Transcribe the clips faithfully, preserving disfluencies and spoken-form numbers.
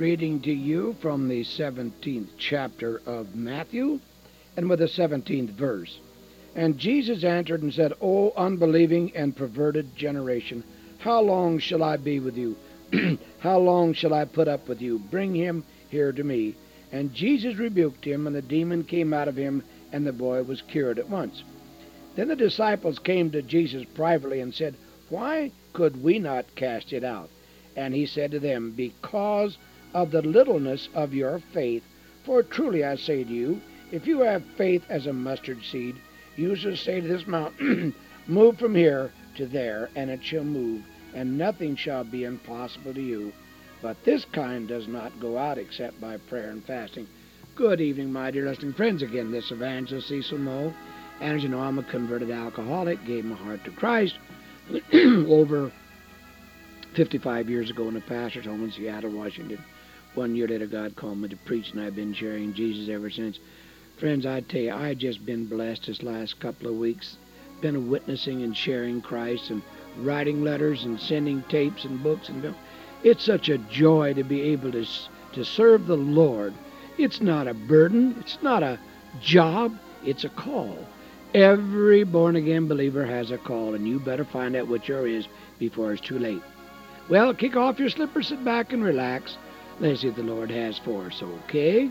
reading to you from the seventeenth chapter of Matthew, and with the seventeenth verse. And Jesus answered and said, O unbelieving and perverted generation, how long shall I be with you? How long shall I put up with you? Bring him here to me. And Jesus rebuked him, and the demon came out of him, and the boy was cured at once. Then the disciples came to Jesus privately and said, Why could we not cast it out? And he said to them, Because of the littleness of your faith. For truly I say to you, if you have faith as a mustard seed, you shall say to this mountain, Move from here to there, and it shall move, and nothing shall be impossible to you. But this kind does not go out except by prayer and fasting. Good evening, my dear listening friends. Again, this evangelist Cecil Moe. And as you know, I'm a converted alcoholic, gave my heart to Christ over fifty-five years ago in a pastor's home in Seattle, Washington. One year later, God called me to preach, and I've been sharing Jesus ever since. Friends, I tell you, I've just been blessed this last couple of weeks. Been witnessing and sharing Christ and writing letters and sending tapes and books. and It's such a joy to be able to, to serve the Lord. It's not a burden. It's not a job. It's a call. Every born-again believer has a call, and you better find out what yours is before it's too late. Well, kick off your slippers, sit back, and relax. Let's see what the Lord has for us, okay?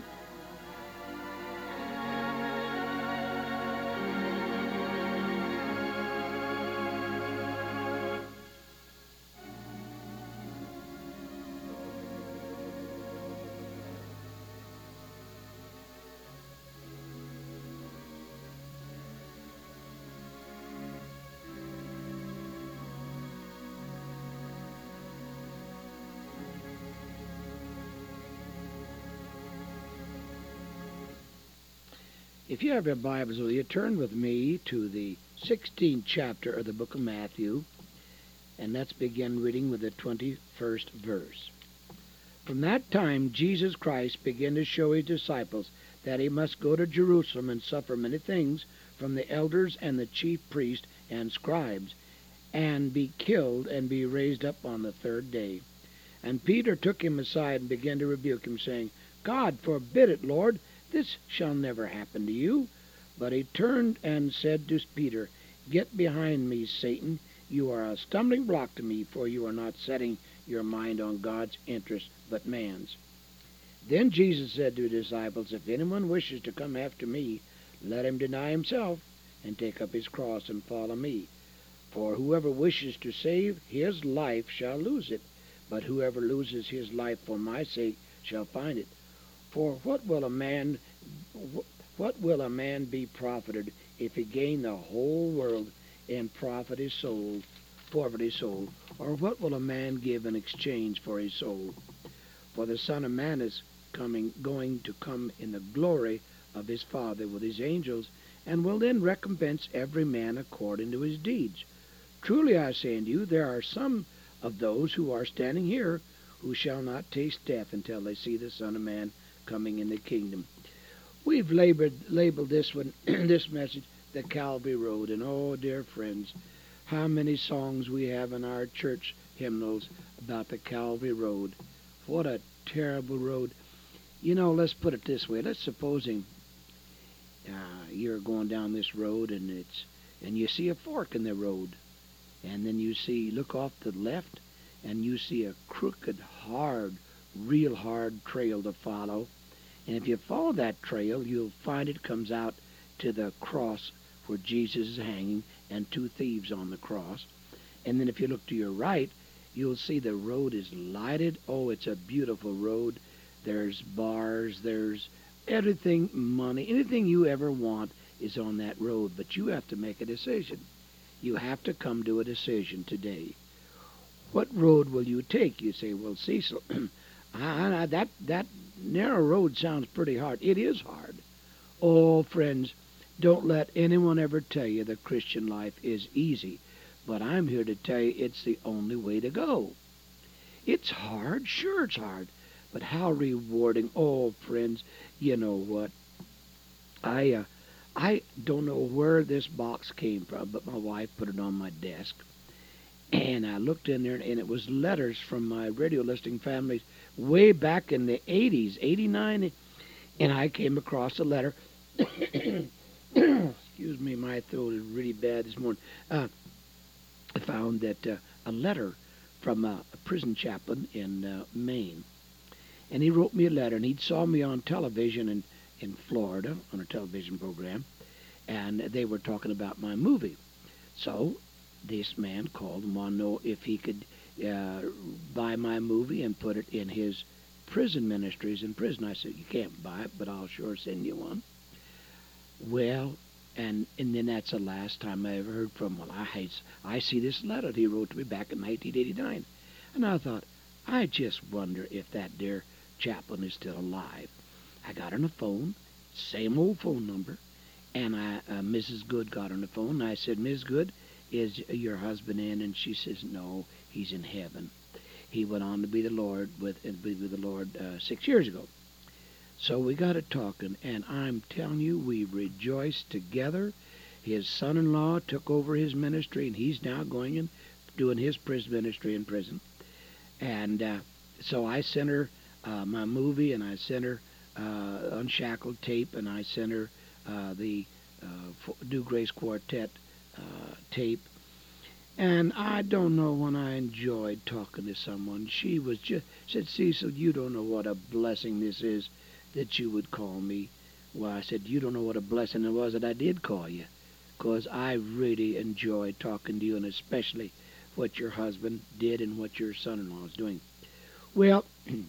If you have your Bibles with you, turn with me to the sixteenth chapter of the book of Matthew, and let's begin reading with the twenty-first verse. From that time Jesus Christ began to show his disciples that he must go to Jerusalem and suffer many things from the elders and the chief priests and scribes, and be killed and be raised up on the third day. And Peter took him aside and began to rebuke him, saying, God forbid it, Lord, this shall never happen to you. But he turned and said to Peter, Get behind me, Satan. You are a stumbling block to me, for you are not setting your mind on God's interest, but man's. Then Jesus said to his disciples, If anyone wishes to come after me, let him deny himself, and take up his cross and follow me. For whoever wishes to save his life shall lose it, but whoever loses his life for my sake shall find it. For what will a man what will a man be profited if he gain the whole world and profit his soul, forfeit his soul? Or what will a man give in exchange for his soul? For the Son of Man is coming, going to come in the glory of his Father with his angels, and will then recompense every man according to his deeds. Truly I say unto you, there are some of those who are standing here who shall not taste death until they see the Son of Man coming in the kingdom. We've labored, labeled this one, this message, the Calvary Road. And oh, dear friends, how many songs we have in our church hymnals about the Calvary Road. What a terrible road. You know, let's put it this way. Let's supposing uh, you're going down this road and it's and you see a fork in the road. And then you see, look off to the left, and you see a crooked, hard, real hard trail to follow. And if you follow that trail, you'll find it comes out to the cross where Jesus is hanging and two thieves on the cross. And then if you look to your right, you'll see the road is lighted. Oh, it's a beautiful road. There's bars, there's everything, money, anything you ever want is on that road. But you have to make a decision. You have to come to a decision today. What road will you take? You say, well, Cecil, ah, that, that narrow road sounds pretty hard. It is hard. Oh, friends, don't let anyone ever tell you the Christian life is easy. But I'm here to tell you it's the only way to go. It's hard. Sure, it's hard. But how rewarding. Oh, friends, you know what? I, uh, I don't know where this box came from, but my wife put it on my desk. And I looked in there, and it was letters from my radio listening families way back in the eighties, eighty-nine, and I came across a letter. Excuse me, my throat is really bad this morning. Uh, I found that uh, a letter from a, a prison chaplain in uh, Maine. And he wrote me a letter, and he saw me on television in, in Florida on a television program, and they were talking about my movie. So this man called and wanted to know if he could uh, buy my movie and put it in his prison ministries in prison. I said, you can't buy it, but I'll sure send you one. Well, and and then that's the last time I ever heard from him. Well, I, I see this letter that he wrote to me back in nineteen eighty-nine. And I thought, I just wonder if that dear chaplain is still alive. I got on the phone, same old phone number, and I, uh, Missus Good got on the phone, and I said, Miss Good, is your husband in? And she says, no, he's in heaven. He went on to be the Lord with, be with the Lord uh, six years ago. So we got it talking, and I'm telling you, we rejoiced together. His son-in-law took over his ministry, and he's now going and doing his prison ministry in prison. And uh, so I sent her uh, my movie, and I sent her uh, Unshackled tape, and I sent her uh, the uh, New Grace Quartet uh, tape. And I don't know when I enjoyed talking to someone. She was just said, Cecil, you don't know what a blessing this is that you would call me. Well, I said, you don't know what a blessing it was that I did call you, because I really enjoyed talking to you, and especially what your husband did and what your son-in-law is doing. Well,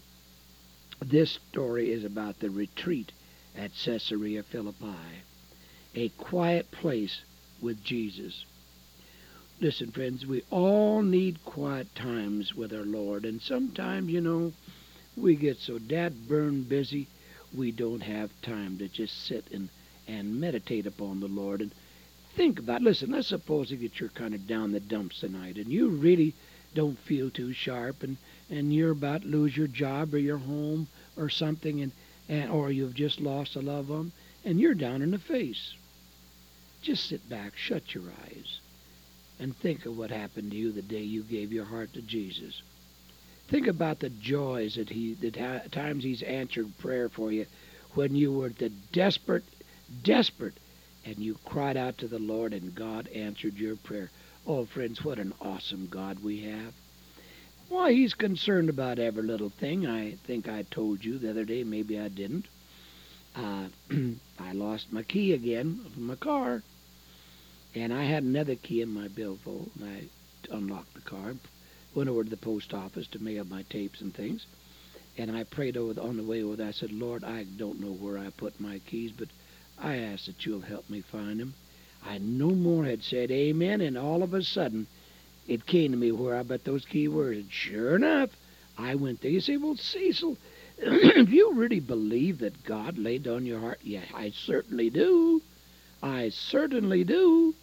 this story is about the retreat at Caesarea Philippi, a quiet place with Jesus. Listen, friends, we all need quiet times with our Lord, and sometimes, you know, we get so dad-burned busy, we don't have time to just sit and, and meditate upon the Lord and think about it. Listen, let's suppose that you're kind of down the dumps tonight, and you really don't feel too sharp, and, and you're about to lose your job or your home or something, and, and or you've just lost a loved one, and you're down in the face. Just sit back, shut your eyes, and think of what happened to you the day you gave your heart to Jesus. Think about the joys that he, the times he's answered prayer for you when you were the desperate, desperate, and you cried out to the Lord and God answered your prayer. Oh, friends, what an awesome God we have. Why, he's concerned about every little thing. I think I told you the other day, maybe I didn't. Uh, I lost my key again of my car, and I had another key in my billfold, and I unlocked the car, went over to the post office to mail my tapes and things, and I prayed over the, on the way over there. I said, Lord, I don't know where I put my keys, but I ask that you'll help me find them. I no more had said amen, and all of a sudden, it came to me where I bet those key were. And sure enough, I went there. You say, well, Cecil, do you really believe that God laid on your heart? Yeah, I certainly do. I certainly do.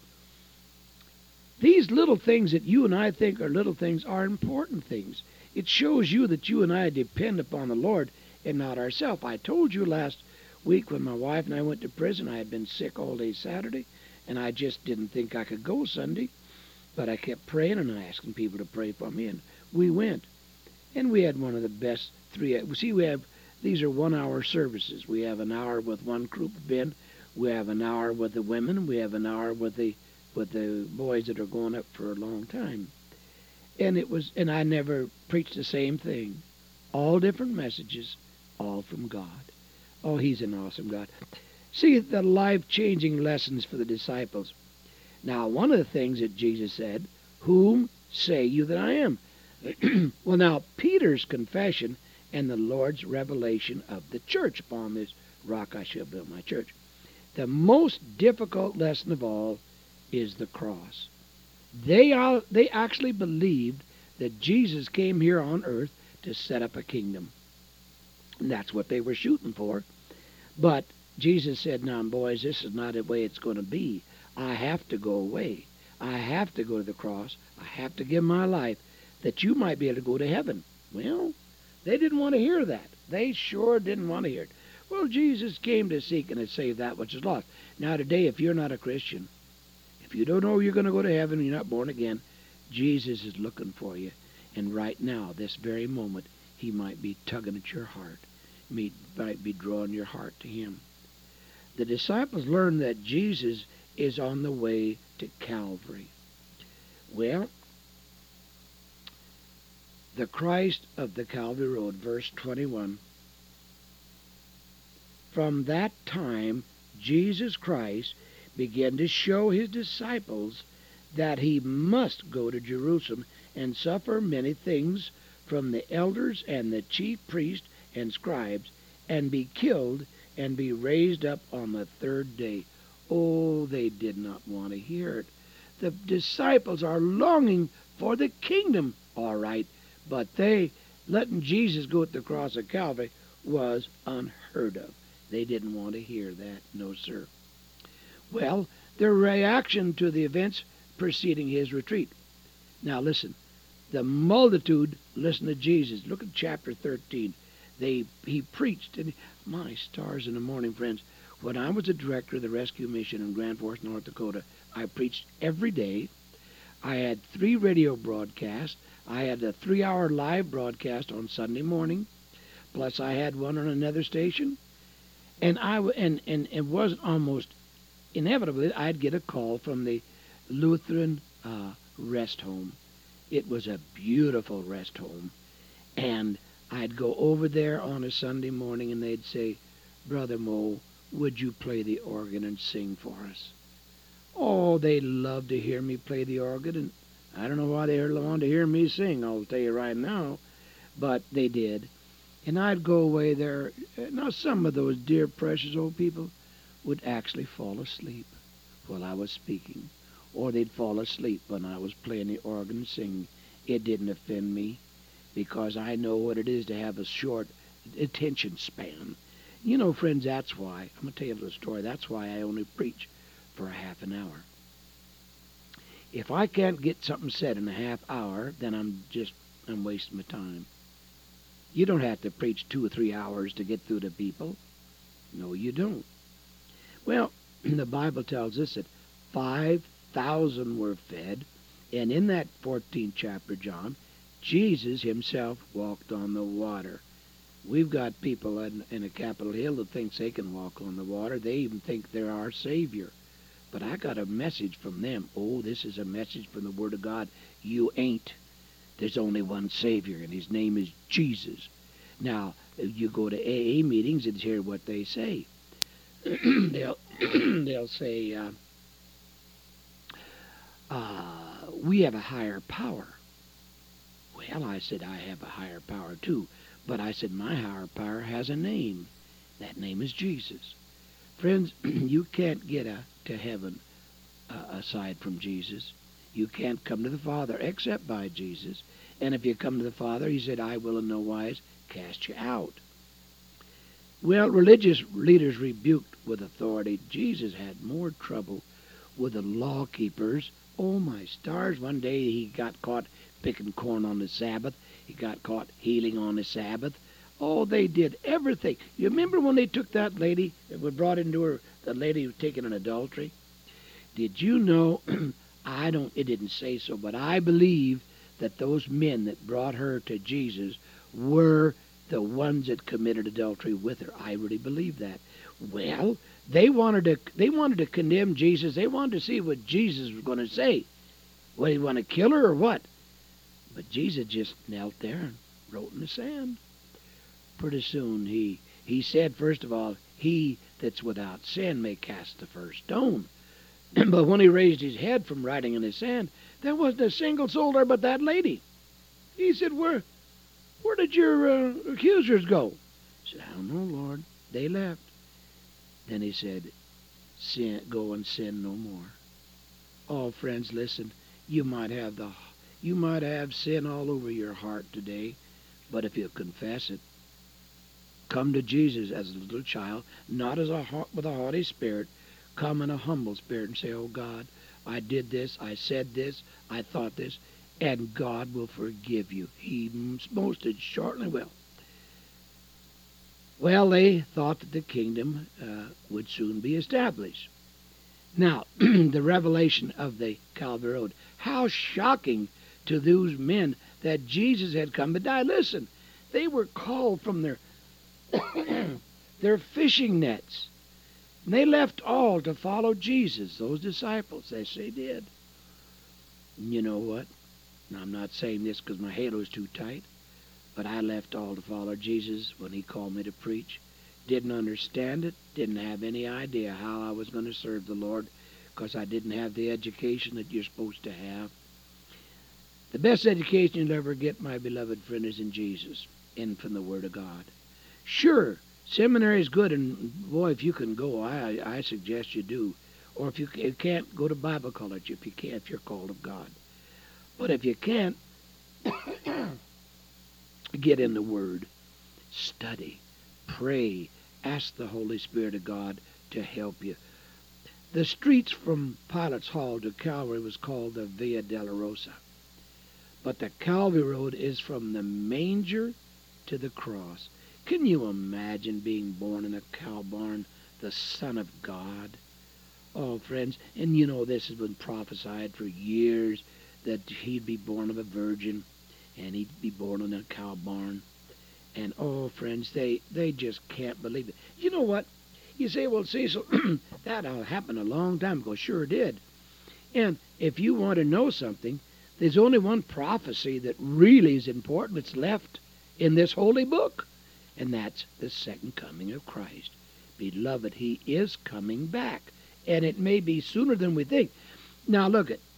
These little things that you and I think are little things are important things. It shows you that you and I depend upon the Lord and not ourselves. I told you last week when my wife and I went to prison, I had been sick all day Saturday, and I just didn't think I could go Sunday. But I kept praying and asking people to pray for me, and we went. And we had one of the best three. See, we have, these are one-hour services. We have an hour with one group of men. We have an hour with the women. We have an hour with the with the boys that are going up for a long time. And it was, and I never preached the same thing. All different messages, all from God. Oh, he's an awesome God. See, the life-changing lessons for the disciples. Now, one of the things that Jesus said, whom say you that I am? Well, now, Peter's confession and the Lord's revelation of the church. Upon this rock I shall build my church. The most difficult lesson of all is the cross. They are, they actually believed that Jesus came here on earth to set up a kingdom. And that's what they were shooting for. But Jesus said, now, boys, this is not the way it's going to be. I have to go away. I have to go to the cross. I have to give my life that you might be able to go to heaven. Well, they didn't want to hear that. They sure didn't want to hear it. Well, Jesus came to seek and to save that which is lost. Now, today, if you're not a Christian, if you don't know you're going to go to heaven and you're not born again, Jesus is looking for you. And right now, this very moment, he might be tugging at your heart. He might be drawing your heart to him. The disciples learned that Jesus is on the way to Calvary. Well, the Christ of the Calvary Road, verse twenty-one. From that time, Jesus Christ began to show his disciples that he must go to Jerusalem and suffer many things from the elders and the chief priests and scribes, and be killed and be raised up on the third day. Oh, they did not want to hear it. The disciples are longing for the kingdom, all right, but they, letting Jesus go at the cross of Calvary was unheard of. They didn't want to hear that, no sir. Well, their reaction to the events preceding his retreat. Now listen, the multitude listened to Jesus. Look at chapter thirteen. They He preached, and my stars in the morning, friends, when I was the director of the rescue mission in Grand Forks, North Dakota, I preached every day. I had three radio broadcasts. I had a three-hour live broadcast on Sunday morning, plus I had one on another station. And I and and it was almost inevitably I'd get a call from the Lutheran uh, rest home. It was a beautiful rest home, and I'd go over there on a Sunday morning, and they'd say, "Brother Mo, would you play the organ and sing for us?" Oh, they loved to hear me play the organ, and I don't know why they wanted to hear me sing, I'll tell you right now, but they did. And I'd go away there. Now, some of those dear, precious old people would actually fall asleep while I was speaking, or they'd fall asleep when I was playing the organ and singing. It didn't offend me, because I know what it is to have a short attention span. You know, friends, that's why, I'm going to tell you a little story, that's why I only preach for a half an hour. If I can't get something said in a half hour, then I'm just, I'm wasting my time. You don't have to preach two or three hours to get through to people. No, you don't. Well, the Bible tells us that five thousand were fed, and in that fourteenth chapter, John, Jesus himself walked on the water. We've got people in, in a Capitol Hill that thinks they can walk on the water. They even think they're our Savior. But I got a message from them. Oh, this is a message from the Word of God. You ain't. There's only one Savior, and his name is Jesus. Now, you go to A A meetings and hear what they say. they'll, they'll say, uh, uh, we have a higher power. Well, I said, I have a higher power too. But I said, my higher power has a name. That name is Jesus. Friends, you can't get a, to heaven uh, aside from Jesus. You can't come to the Father except by Jesus. And if you come to the Father, he said, I will in no wise cast you out. Well, religious leaders rebuked with authority. Jesus had more trouble with the law keepers. Oh, my stars. One day he got caught picking corn on the Sabbath. He got caught healing on the Sabbath. Oh, they did everything. You remember when they took that lady that was brought into her, the lady who was taken in adultery? Did you know, I don't, it didn't say so, but I believe that those men that brought her to Jesus were the ones that committed adultery with her. I really believe that. Well, they wanted to they wanted to condemn Jesus. They wanted to see what Jesus was going to say. What, did he want to kill her or what? But Jesus just knelt there and wrote in the sand. Pretty soon he, he said, first of all, he that's without sin may cast the first stone. But when he raised his head from writing in the sand, there wasn't a single soul there but that lady. He said, where where did your uh, accusers go? He said, I don't know, Lord. They left. Then he said, sin, go and sin no more. Oh, friends, listen. You might have the you might have sin all over your heart today, but if you confess it, come to Jesus as a little child, not as a with a haughty spirit. Come in a humble spirit and say, oh God, I did this, I said this, I thought this, and God will forgive you. He most shortly will. Well, they thought that the kingdom uh, would soon be established. Now, the revelation of the Calvary Road. How shocking to those men that Jesus had come to die. Listen, they were called from their their fishing nets. And they left all to follow Jesus, those disciples. Yes, they did. And you know what? Now, I'm not saying this because my halo's too tight, but I left all to follow Jesus when he called me to preach. Didn't understand it, didn't have any idea how I was going to serve the Lord because I didn't have the education that you're supposed to have. The best education you'll ever get, my beloved friend, is in Jesus and from the Word of God. Sure, seminary is good, and boy, if you can go, I I suggest you do. Or if you can't, go to Bible college if you can, if you're called of God. But if you can't, get in the Word, study, pray, ask the Holy Spirit of God to help you. The streets from Pilate's Hall to Calvary was called the Via Dolorosa. But the Calvary Road is from the manger to the cross. Can you imagine being born in a cow barn, the Son of God? Oh, friends, and you know this has been prophesied for years, that he'd be born of a virgin, and he'd be born in a cow barn. And, oh, friends, they, they just can't believe it. You know what? You say, well, Cecil, that happened a long time ago. Sure did. And if you want to know something, there's only one prophecy that really is important that's left in this holy book, and that's the second coming of Christ. Beloved, he is coming back, and it may be sooner than we think. Now, look it.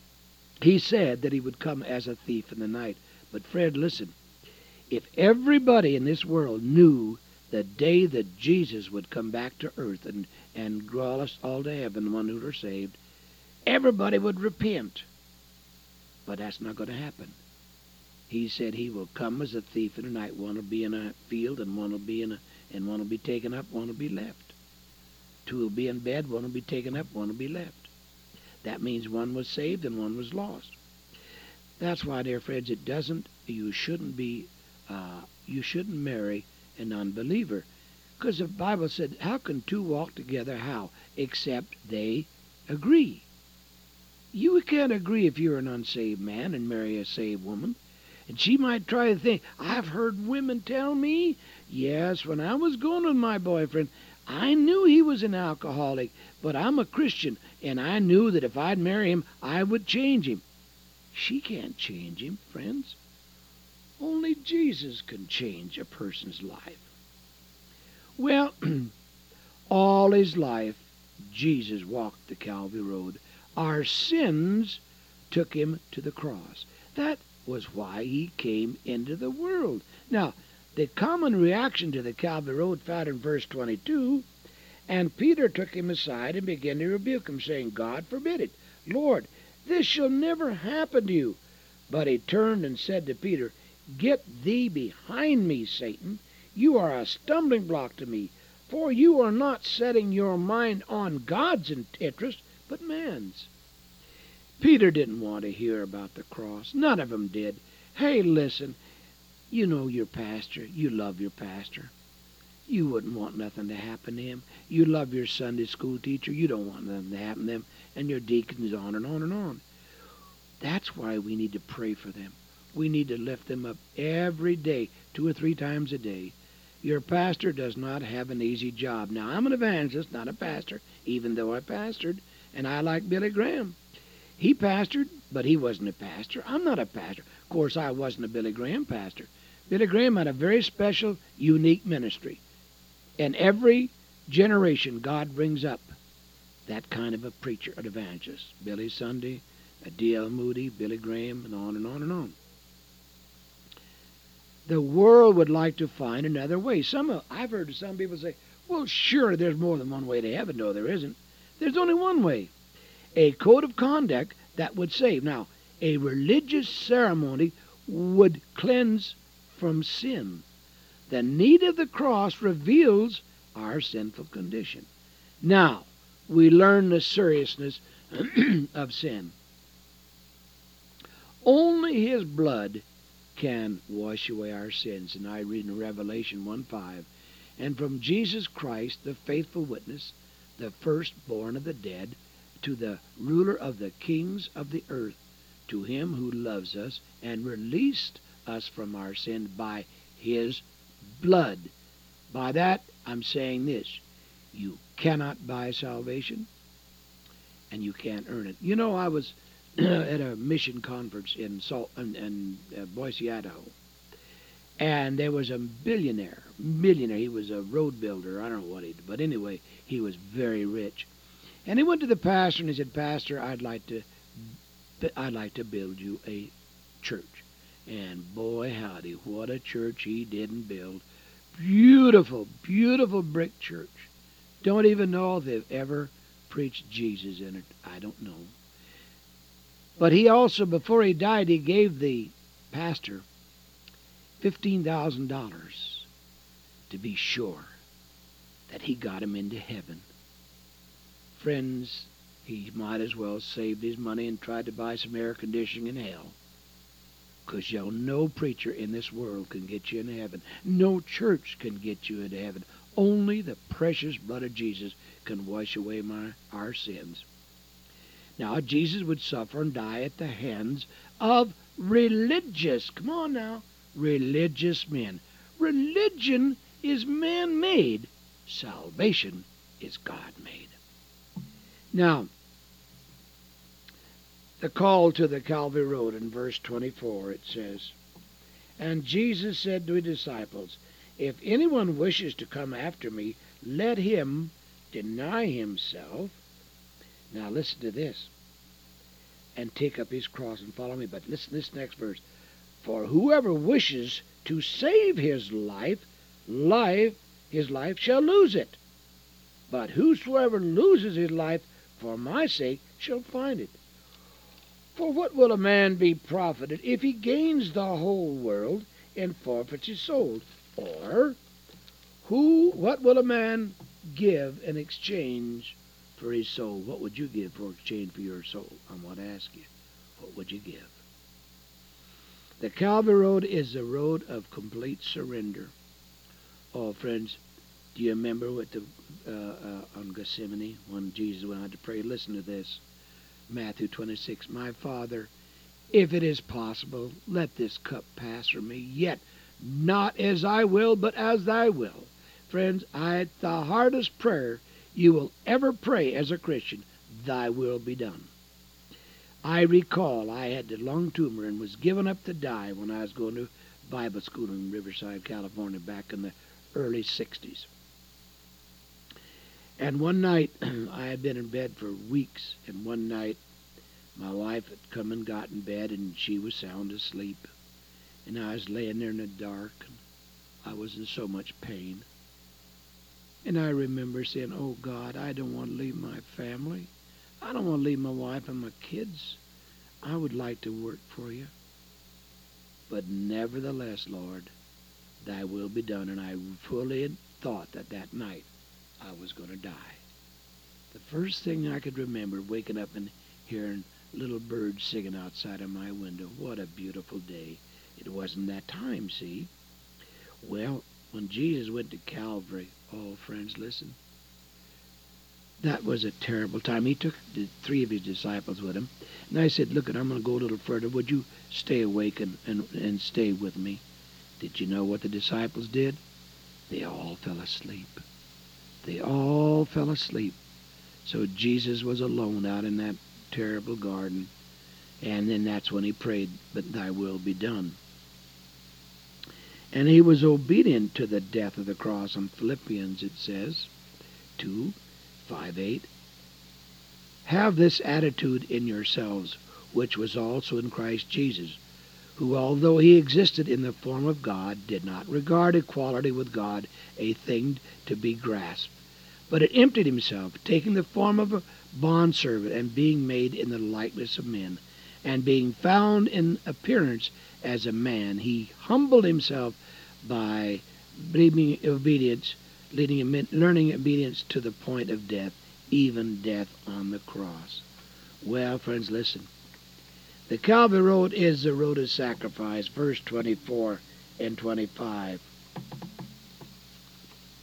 He said that he would come as a thief in the night. But, Fred, listen. If everybody in this world knew the day that Jesus would come back to earth and, and draw us all to heaven, the one who are saved, everybody would repent. But that's not going to happen. He said he will come as a thief in the night. One will be in a field, and one will be in a, and one will be taken up, one will be left. Two will be in bed, one will be taken up, one will be left. That means one was saved and one was lost. That's why, dear friends, it doesn't. You shouldn't be. Uh, you shouldn't marry an unbeliever, because the Bible said, "How can two walk together? How? Except they agree." You can't agree if you're an unsaved man and marry a saved woman. And she might try to think, I've heard women tell me, yes, when I was going with my boyfriend, I knew he was an alcoholic, but I'm a Christian, and I knew that if I'd marry him, I would change him. She can't change him, friends. Only Jesus can change a person's life. Well, all his life, Jesus walked the Calvary Road. Our sins took him to the cross. That was why he came into the world. Now, the common reaction to the Calvary Road found in verse twenty-two, and Peter took him aside and began to rebuke him, saying, God forbid it. Lord, this shall never happen to you. But he turned and said to Peter, Get thee behind me, Satan. You are a stumbling block to me, for you are not setting your mind on God's interest, but man's. Peter didn't want to hear about the cross. None of them did. Hey, listen, you know your pastor. You love your pastor. You wouldn't want nothing to happen to him. You love your Sunday school teacher. You don't want nothing to happen to them. And your deacons, on and on and on. That's why we need to pray for them. We need to lift them up every day, two or three times a day. Your pastor does not have an easy job. Now, I'm an evangelist, not a pastor, even though I pastored, and I like Billy Graham. He pastored, but he wasn't a pastor. I'm not a pastor. Of course, I wasn't a Billy Graham pastor. Billy Graham had a very special, unique ministry. And every generation, God brings up that kind of a preacher, an evangelist. Billy Sunday, D L Moody, Billy Graham, and on and on and on. The world would like to find another way. Some, I've heard some people say, well, sure, there's more than one way to heaven. No, there isn't. There's only one way. A code of conduct that would save. Now, a religious ceremony would cleanse from sin. The need of the cross reveals our sinful condition. Now, we learn the seriousness of sin. Only his blood can wash away our sins. And I read in Revelation one five, and from Jesus Christ, the faithful witness, the firstborn of the dead, to the ruler of the kings of the earth, to him who loves us and released us from our sin by his blood. By that, I'm saying this. You cannot buy salvation, and you can't earn it. You know, I was at a mission conference in, Salt, in, in uh, Boise, Idaho, and there was a billionaire, millionaire. He was a road builder. I don't know what he did, but anyway, he was very rich. And he went to the pastor and he said, "Pastor, I'd like to, I'd like to build you a church." And boy, howdy, what a church he didn't build. Beautiful, beautiful brick church. Don't even know if they've ever preached Jesus in it. I don't know. But he also, before he died, he gave the pastor fifteen thousand dollars to be sure that he got him into heaven. Friends, he might as well saved his money and tried to buy some air conditioning in hell. Because y'all, no preacher in this world can get you into heaven. No church can get you into heaven. Only the precious blood of Jesus can wash away my, our sins. Now, Jesus would suffer and die at the hands of religious, come on now, religious men. Religion is man-made. Salvation is God-made. Now, the call to the Calvary Road in verse twenty-four, it says, "And Jesus said to his disciples, If anyone wishes to come after me, let him deny himself." Now listen to this. "And take up his cross and follow me." But listen to this next verse. "For whoever wishes to save his life, life, his life shall lose it. But whosoever loses his life for my sake shall find it. For what will a man be profited if he gains the whole world and forfeits his soul? Or who? What will a man give in exchange for his soul?" What would you give for exchange for your soul? I want to ask you, what would you give? The Calvary Road is the road of complete surrender. Oh, friends, do you remember what the uh, uh, on Gethsemane when Jesus went out to pray? Listen to this. Matthew twenty-six, "My Father, if it is possible, let this cup pass from me, yet not as I will, but as thy will." Friends, I, the hardest prayer you will ever pray as a Christian, "Thy will be done." I recall I had a lung tumor and was given up to die when I was going to Bible school in Riverside, California, back in the early sixties. And one night, I had been in bed for weeks, and one night my wife had come and got in bed, and she was sound asleep. And I was laying there in the dark, and I was in so much pain. And I remember saying, "Oh, God, I don't want to leave my family. I don't want to leave my wife and my kids. I would like to work for you. But nevertheless, Lord, thy will be done." And I fully thought that that night I was going to die. The first thing I could remember, waking up and hearing little birds singing outside of my window. What a beautiful day. It wasn't that time, see? Well, when Jesus went to Calvary, oh, friends, listen. That was a terrible time. He took the three of his disciples with him. And I said, "Look, I'm going to go a little further. Would you stay awake and, and, and stay with me?" Did you know what the disciples did? They all fell asleep. They all fell asleep. So Jesus was alone out in that terrible garden. And then that's when he prayed, "But thy will be done." And he was obedient to the death of the cross. In Philippians it says, two, five, eight, "Have this attitude in yourselves, which was also in Christ Jesus, who, although he existed in the form of God, did not regard equality with God a thing to be grasped, but it emptied himself, taking the form of a bondservant, and being made in the likeness of men, and being found in appearance as a man, he humbled himself by leading obedience, leading, learning obedience to the point of death, even death on the cross." Well, friends, listen. The Calvary Road is the road of sacrifice, verse twenty-four and twenty-five.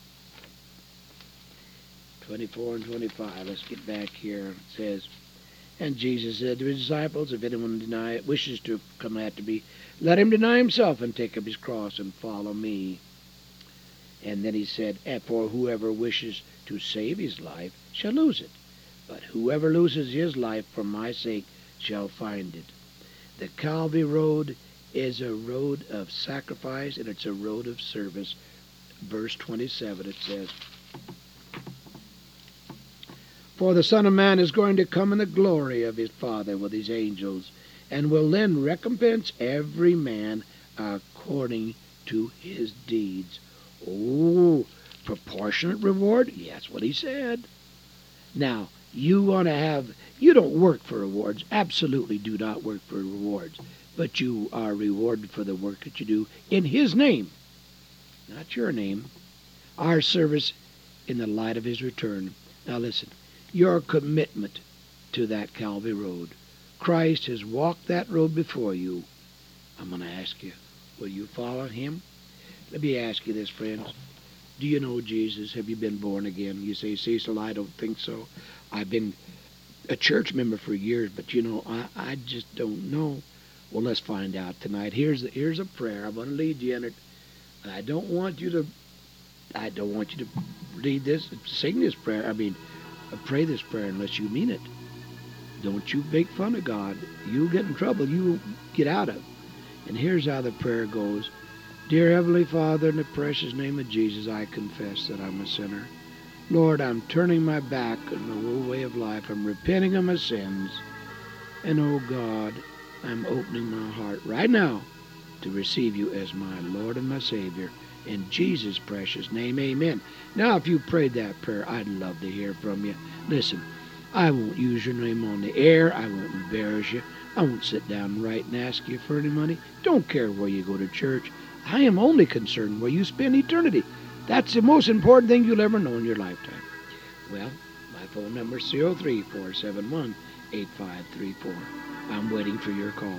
twenty-four and twenty-five. Let's get back here. It says, And Jesus said to his disciples, if anyone deny wishes to come after me, let him deny himself and take up his cross and follow me. And then he said, and for whoever wishes to save his life shall lose it, but whoever loses his life for my sake shall find it. The Calvary Road is a road of sacrifice, and it's a road of service. Verse twenty-seven, it says, for the Son of Man is going to come in the glory of his Father with his angels, and will then recompense every man according to his deeds. Oh, proportionate reward? Yes, what he said. Now, you want to have, you don't work for rewards. Absolutely do not work for rewards. But you are rewarded for the work that you do in his name, not your name. Our service in the light of his return. Now listen, your commitment to that Calvary Road. Christ has walked that road before you. I'm going to ask you, will you follow him? Let me ask you this, friends. Do you know Jesus? Have you been born again? You say, Cecil, I don't think so. I've been a church member for years, but you know, I, I just don't know. Well, let's find out tonight. Here's the, here's a prayer. I'm going to lead you in it. And I don't want you to, I don't want you to read this, sing this prayer. I mean, pray this prayer unless you mean it. Don't you make fun of God. You'll get in trouble. You get out of. And here's how the prayer goes. Dear Heavenly Father, in the precious name of Jesus, I confess that I'm a sinner. Lord, I'm turning my back on the old way of life. I'm repenting of my sins. And, oh God, I'm opening my heart right now to receive you as my Lord and my Savior. In Jesus' precious name, amen. Now, if you prayed that prayer, I'd love to hear from you. Listen, I won't use your name on the air. I won't embarrass you. I won't sit down and write and ask you for any money. Don't care where you go to church. I am only concerned where you spend eternity. That's the most important thing you'll ever know in your lifetime. Well, my phone number is three oh three, four seven one, eight five three four. I'm waiting for your call.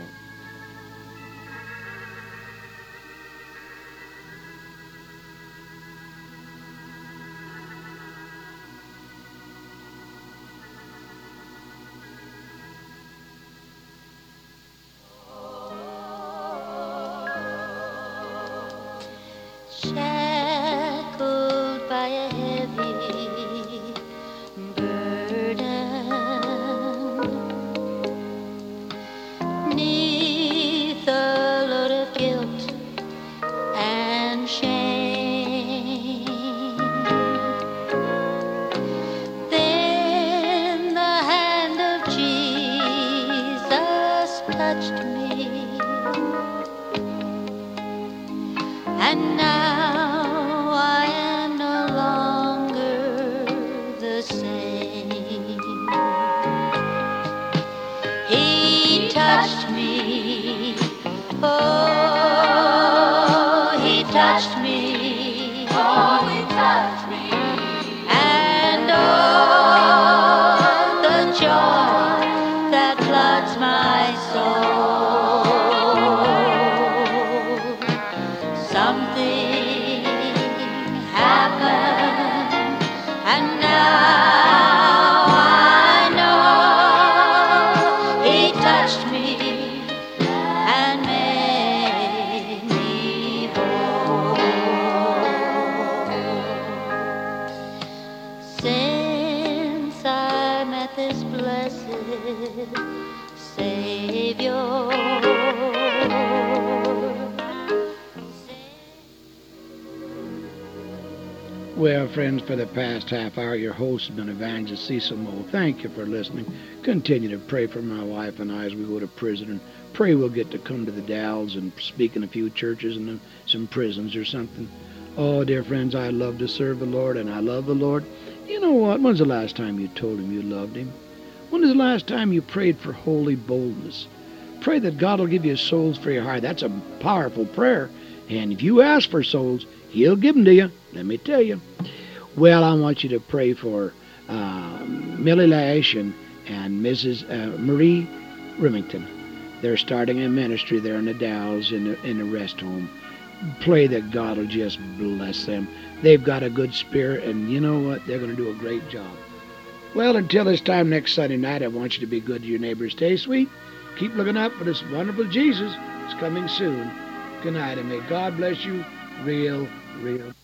Shackled by a heavy burden, 'neath a load of guilt and shame, then the hand of Jesus touched me, and now I am no longer the same. He touched me, oh, he touched me, oh, he touched me, and oh, the joy that floods my soul. Something happened, and now I know he touched me and made me whole. Since I met this blessed Savior, Well, friends, for the past half hour, your host has been Evangelist Cecil Moe. Thank you for listening. Continue to pray for my wife and I as we go to prison, and pray we'll get to come to the Dalles and speak in a few churches and some prisons or something. Oh, dear friends, I love to serve the Lord, and I love the Lord. You know what? When's the last time you told him you loved him? When was the last time you prayed for holy boldness? Pray that God will give you souls for your heart. That's a powerful prayer. And if you ask for souls, he'll give them to you. Let me tell you. Well, I want you to pray for uh, Millie Lash and, and Missus Uh, Marie Remington. They're starting a ministry there in the Dalles in the, in the rest home. Pray that God will just bless them. They've got a good spirit, and you know what? They're going to do a great job. Well, until this time next Sunday night, I want you to be good to your neighbors. Stay sweet. Keep looking up for this wonderful Jesus. It's coming soon. Good night, and may God bless you real, real.